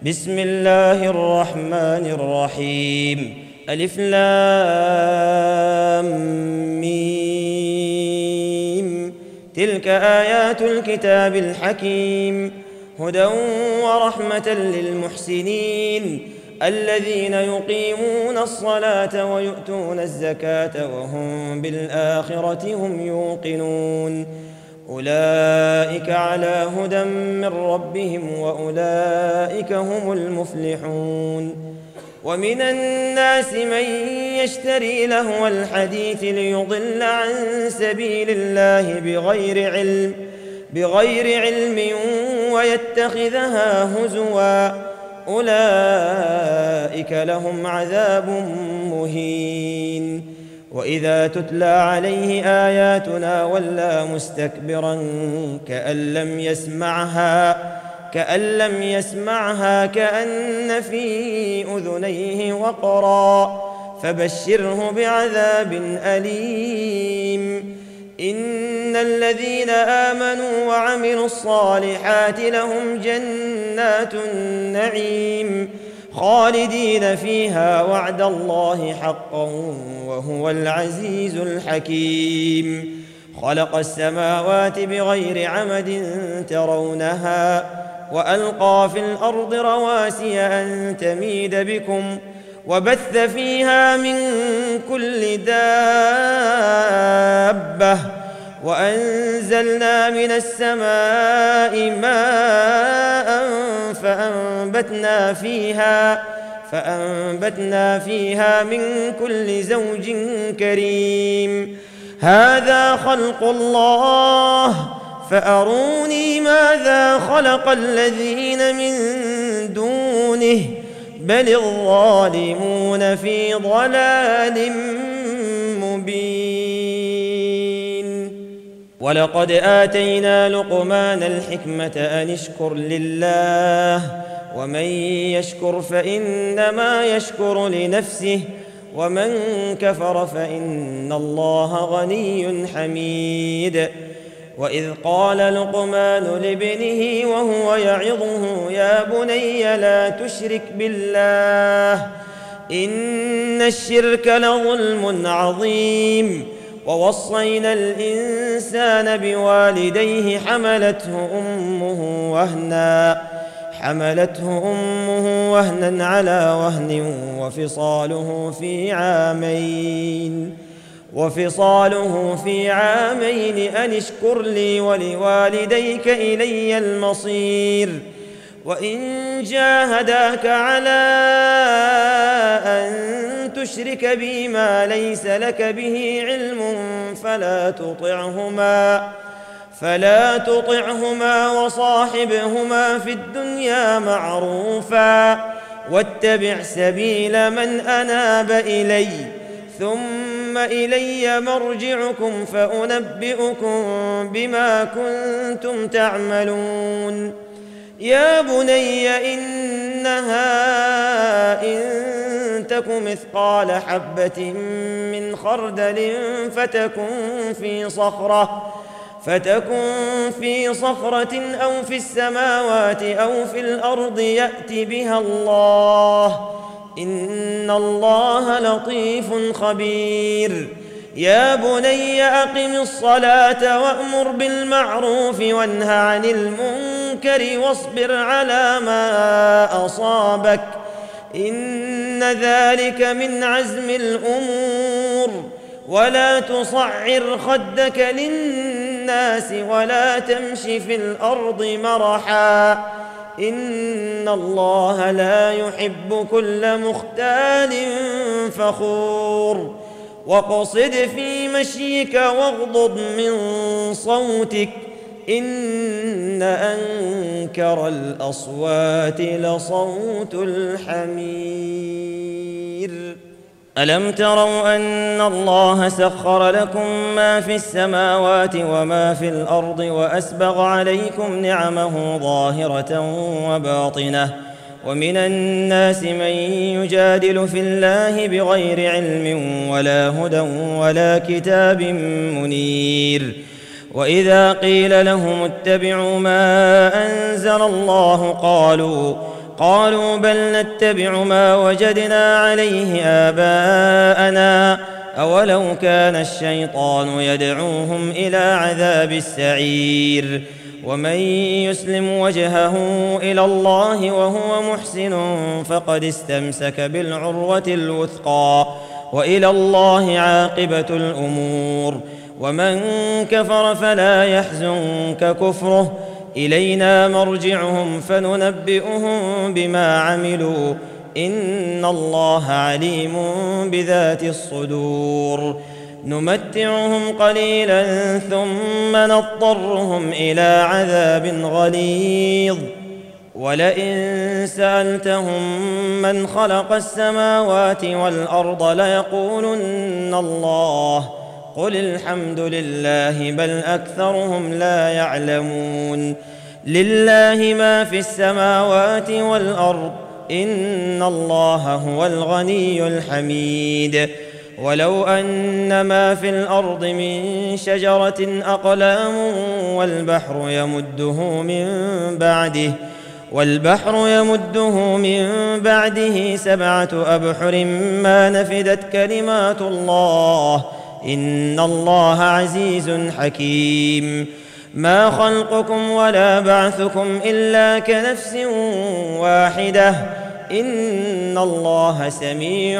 بسم الله الرحمن الرحيم. ألف لام ميم. تلك آيات الكتاب الحكيم، هدى ورحمة للمحسنين الذين يقيمون الصلاة ويؤتون الزكاة وهم بالآخرة هم يوقنون. أولئك على هدى من ربهم وأولئك هم المفلحون. ومن الناس من يشتري لهو الحديث ليضل عن سبيل الله بغير علم ويتخذها هزوا، أولئك لهم عذاب مهين. وإذا تتلى عليه آياتنا ولى مستكبرا كأن لم يسمعها كأن في أذنيه وقرا، فبشره بعذاب أليم. إن الذين آمنوا وعملوا الصالحات لهم جنات النعيم خالدين فيها، وعد الله حقا وهو العزيز الحكيم. خلق السماوات بغير عمد ترونها وألقى في الأرض رواسي أن تميد بكم وبث فيها من كل دابة، وأنزلنا من السماء ماء فأنبتنا فيها من كل زوج كريم. هذا خلق الله فأروني ماذا خلق الذين من دونه بل الظالمون في ضلال مبين. ولقد آتينا لقمان الحكمة أن اشكر لله، ومن يشكر فإنما يشكر لنفسه، ومن كفر فإن الله غني حميد. وإذ قال لقمان لابنه وهو يعظه يا بني لا تشرك بالله إن الشرك لظلم عظيم. ووصينا الإنسان بوالديه حملته أمه وهنا على وهن وفصاله في عامين أن اشكر لي ولوالديك إلي المصير. وإن جاهداك على أن تشرك بي ما ليس لك به علم فلا تطعهما وصاحبهما في الدنيا معروفا، واتبع سبيل من أناب إلي، ثم إلي مرجعكم فأنبئكم بما كنتم تعملون. يا بني إنها إن تك مثقال حبة من خردل فتكن في صخرة أو في السماوات أو في الأرض يأت بها الله، إن الله لطيف خبير. يا بني أقم الصلاة وأمر بالمعروف وانه عن المنكر واصبر على ما أصابك، إن ذلك من عزم الأمور. ولا تصعر خدك للناس ولا تمش في الأرض مرحا، إن الله لا يحب كل مختال فخور. واقصد في مشيك واغضض من صوتك، إن أنكر الأصوات لصوت الحمير. ألم تروا أن الله سخر لكم ما في السماوات وما في الأرض وأسبغ عليكم نعمه ظاهرة وباطنة، ومن الناس من يجادل في الله بغير علم ولا هدى ولا كتاب منير. وإذا قيل لهم اتبعوا ما أنزل الله قالوا بل نتبع ما وجدنا عليه آباءنا أولو كان الشيطان يدعوهم إلى عذاب السعير ومن يسلم وجهه إلى الله وهو محسن فقد استمسك بالعروة الوثقى وإلى الله عاقبة الأمور ومن كفر فلا يحزنك كفره إلينا مرجعهم فننبئهم بما عملوا إن الله عليم بذات الصدور نمتعهم قليلا ثم نضطرهم إلى عذاب غليظ ولئن سألتهم من خلق السماوات والأرض ليقولن الله قل الحمد لله بل أكثرهم لا يعلمون لله ما في السماوات والأرض إن الله هو الغني الحميد ولو أن ما في الأرض من شجرة أقلام والبحر يمده من بعده 7 أبحر ما نفدت كلمات الله إن الله عزيز حكيم ما خلقكم ولا بعثكم إلا كنفس واحدة إن الله سميع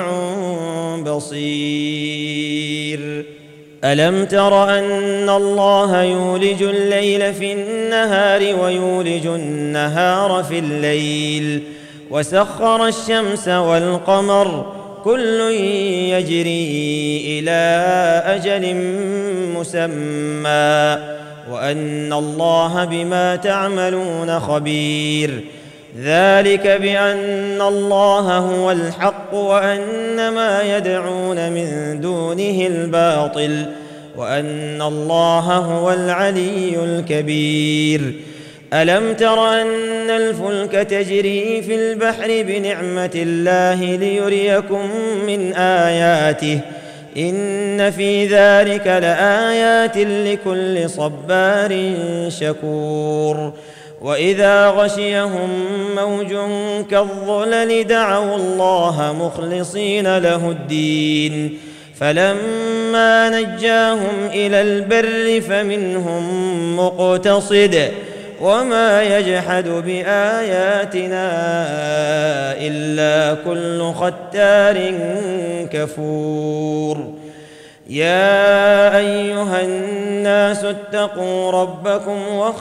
بصير ألم تر أن الله يولج الليل في النهار ويولج النهار في الليل وسخر الشمس والقمر كل يجري إلى أجل مسمى وأن الله بما تعملون خبير ذلك بأن الله هو الحق وأن ما يدعون من دونه الباطل وأن الله هو العلي الكبير ألم تر أن الفلك تجري في البحر بنعمة الله ليريكم من آياته إن في ذلك لآيات لكل صبار شكور وإذا غشيهم موج كالظلل دعوا الله مخلصين له الدين فلما نجاهم إلى البر فمنهم مقتصد وما يجحد بآياتنا إلا كل ختار كفور يا أيها الناس اتقوا ربكم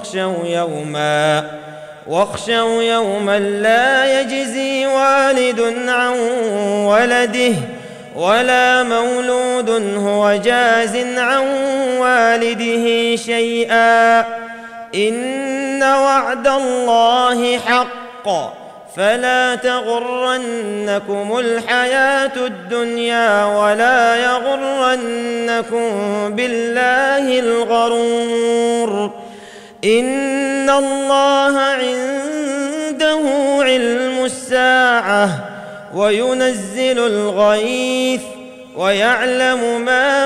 واخشوا يوما لا يجزي والد عن ولده ولا مولود هو جاز عن والده شيئا إن وعد الله حق فلا تغرنكم الحياة الدنيا ولا يغرنكم بالله الغرور إن الله عنده علم الساعة وينزل الغيث ويعلم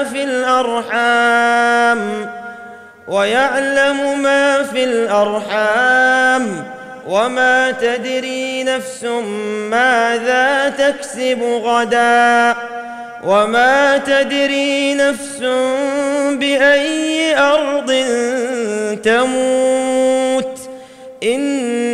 ما في الأرحام وما تدري نفس ماذا تكسب غدا وما تدري نفس بأي أرض تموت إن إن الله عليم خبير.